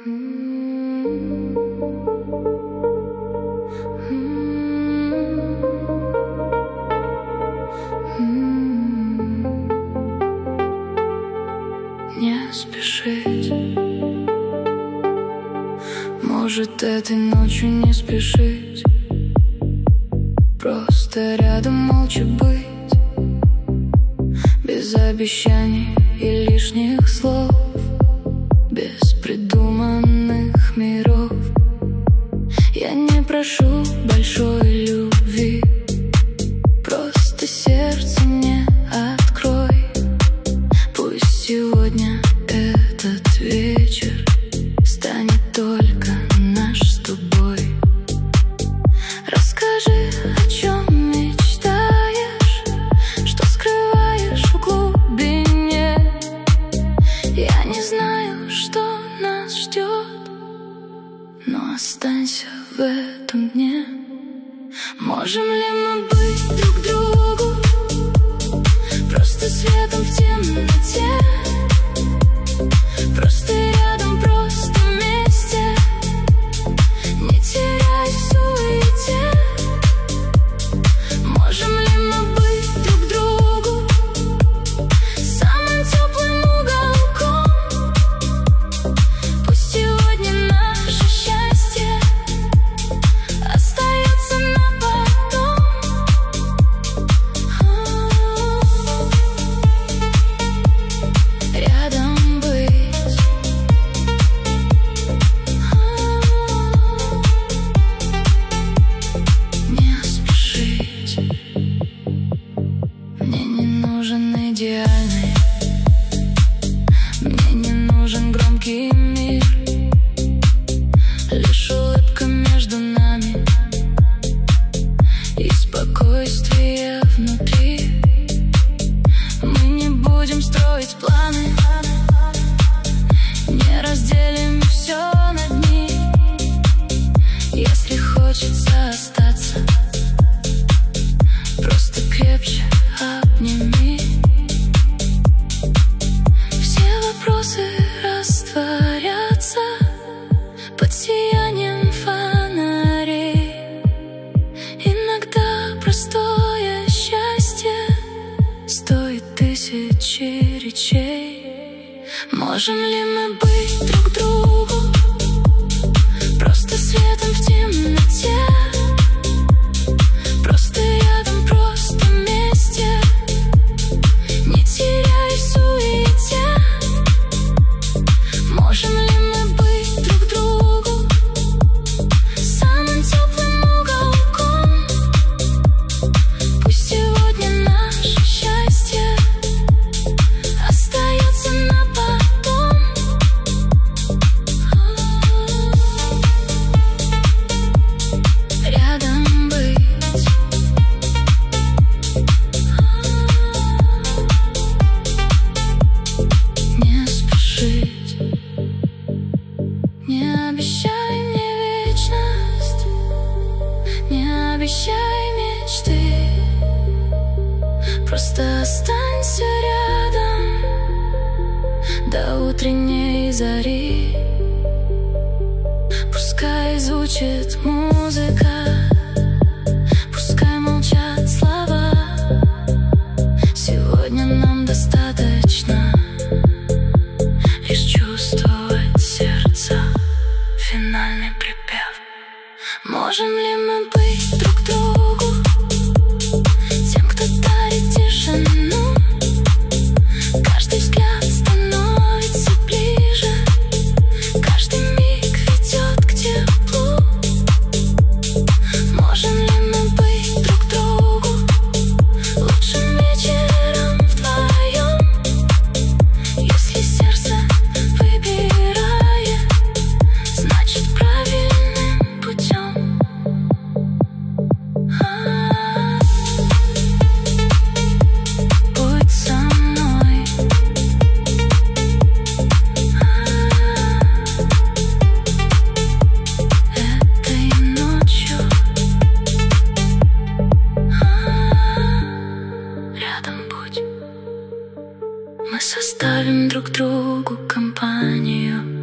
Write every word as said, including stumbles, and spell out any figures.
Не спешить. Может, этой ночью не спешить, просто рядом молча быть, без обещаний и лишних слов, без придуманных миров. Я не прошу большой любви, просто сердце мне открой. Пусть сегодня этот вечер станет только наш с тобой. Расскажи, о чем мечтаешь, что скрываешь в глубине. Я не знаю, что нас ждет, но останься в этом дне. Можем ли мы быть друг другу просто светом в темноте, просто рядом, просто вместе, не теряясь в суете? Можем ли мы быть друг другу самым теплым уголком? Пусть сегодня наше счастье остается на потом. Рядом быть, не спешить. Мне не нужен идеальный, мне не нужен громкий мир, лишь улыбка между нами и спокойствие внутри. Мы не будем строить планы, не разделим все на дни. Если хочется остаться, просто крепче обними. Все вопросы растворятся под сиянием фонарей. Иногда простое счастье стоит тысячи речей. Можем ли мы быть друг другу просто светом в темноте, просто рядом, просто вместе, не теряясь в суете? Можем ли мы быть друг другу самым теплым уголком? Пусть сегодня наше счастье остается на потом. Рядом быть, не спешить. Не обещай мне вечность, не обещай мечты, просто останься рядом до утренней зари. Пускай звучит музыка, пускай молчат слова. Сегодня нам достаточно лишь чувствовать сердца. Финальный припев. Можем ли мы быть друг другу тем, кто дарит тишину? Каждый взгляд становится ближе, каждый миг ведет к теплу. Можем ли мы быть друг другу лучшим вечером вдвоем? Если сердце выбирает, значит правильным путем. Будь со мной. Этой ночью рядом будь. Мы составим друг другу компанию.